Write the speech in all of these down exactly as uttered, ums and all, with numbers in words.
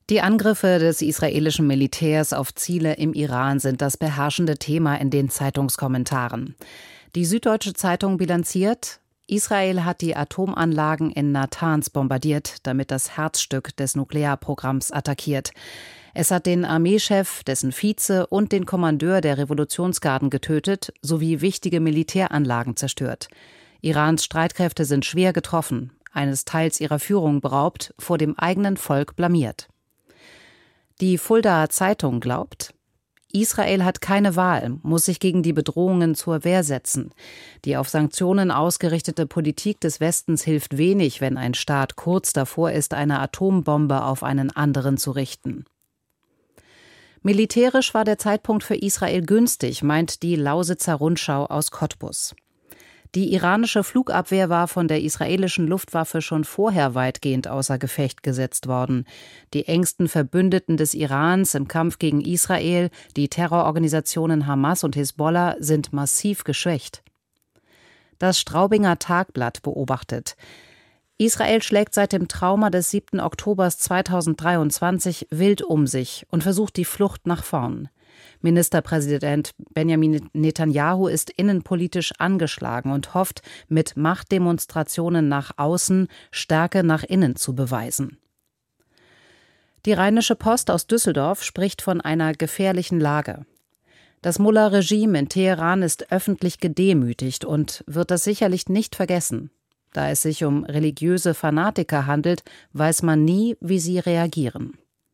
Die Angriffe des israelischen Militärs auf Ziele im Iran sind das beherrschende Thema in den Zeitungskommentaren. Die Süddeutsche Zeitung bilanziert: Israel hat die Atomanlagen in Natanz bombardiert, damit das Herzstück des Nuklearprogramms attackiert. Es hat den Armeechef, dessen Vize und den Kommandeur der Revolutionsgarden getötet, sowie wichtige Militäranlagen zerstört. Irans Streitkräfte sind schwer getroffen, eines Teils ihrer Führung beraubt, vor dem eigenen Volk blamiert. Die Fuldaer Zeitung glaubt: Israel hat keine Wahl, muss sich gegen die Bedrohungen zur Wehr setzen. Die auf Sanktionen ausgerichtete Politik des Westens hilft wenig, wenn ein Staat kurz davor ist, eine Atombombe auf einen anderen zu richten. Militärisch war der Zeitpunkt für Israel günstig, meint die Lausitzer Rundschau aus Cottbus. Die iranische Flugabwehr war von der israelischen Luftwaffe schon vorher weitgehend außer Gefecht gesetzt worden. Die engsten Verbündeten des Irans im Kampf gegen Israel, die Terrororganisationen Hamas und Hisbollah, sind massiv geschwächt. Das Straubinger Tagblatt beobachtet: Israel schlägt seit dem Trauma des siebten Oktober zweitausenddreiundzwanzig wild um sich und versucht die Flucht nach vorn. Ministerpräsident Benjamin Netanyahu ist innenpolitisch angeschlagen und hofft, mit Machtdemonstrationen nach außen Stärke nach innen zu beweisen. Die Rheinische Post aus Düsseldorf spricht von einer gefährlichen Lage. Das Mullah-Regime in Teheran ist öffentlich gedemütigt und wird das sicherlich nicht vergessen. Da es sich um religiöse Fanatiker handelt, weiß man nie, wie sie reagieren.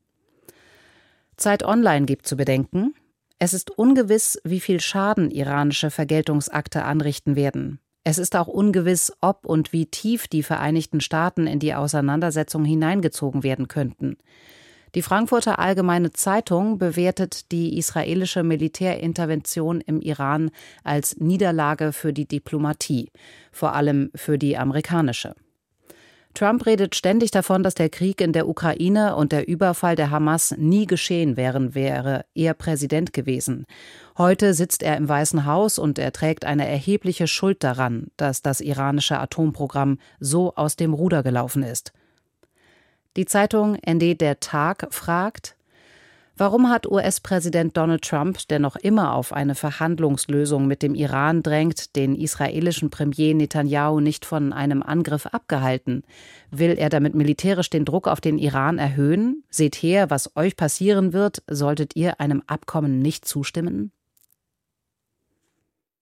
Zeit Online gibt zu bedenken: Es ist ungewiss, wie viel Schaden iranische Vergeltungsakte anrichten werden. Es ist auch ungewiss, ob und wie tief die Vereinigten Staaten in die Auseinandersetzung hineingezogen werden könnten. Die Frankfurter Allgemeine Zeitung bewertet die israelische Militärintervention im Iran als Niederlage für die Diplomatie, vor allem für die amerikanische. Trump redet ständig davon, dass der Krieg in der Ukraine und der Überfall der Hamas nie geschehen wären, wäre er Präsident gewesen. Heute sitzt er im Weißen Haus und er trägt eine erhebliche Schuld daran, dass das iranische Atomprogramm so aus dem Ruder gelaufen ist. Die Zeitung N D Der Tag fragt: Warum hat U S-Präsident Donald Trump, der noch immer auf eine Verhandlungslösung mit dem Iran drängt, den israelischen Premier Netanyahu nicht von einem Angriff abgehalten? Will er damit militärisch den Druck auf den Iran erhöhen? Seht her, was euch passieren wird, solltet ihr einem Abkommen nicht zustimmen?